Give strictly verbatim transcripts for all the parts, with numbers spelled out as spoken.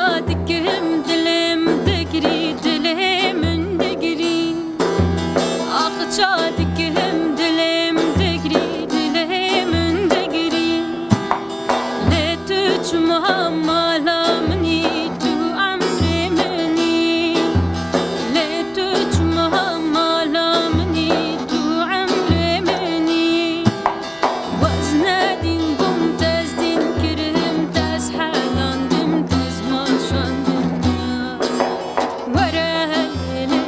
دكهم دلم دقري دلهم دقري آخ دكهم دلم دقري دلهم دقري لا تجمع مالا مني تو عمري مني لا تجمع مالا مني تو عمري مني وزنادين قم تزدين كرهم تزحلان دم تزماشان دنيا ورا هالليل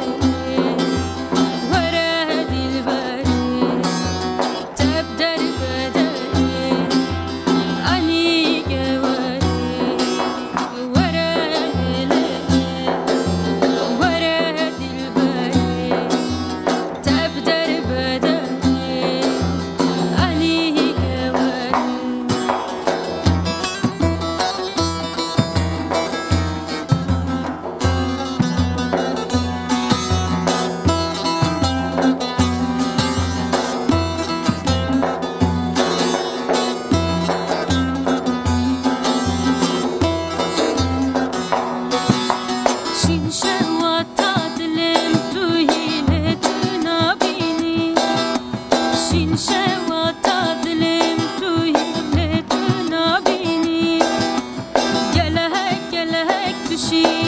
ورا هدي البري تبدر بدري أني جواري ورا هالليل ورا هدي البري تبدر بدري أني جواري شين شهوات دلم توهي لتنا بيني شين شهوات دلم توهي لتنا بيني جلهك جلهك تشي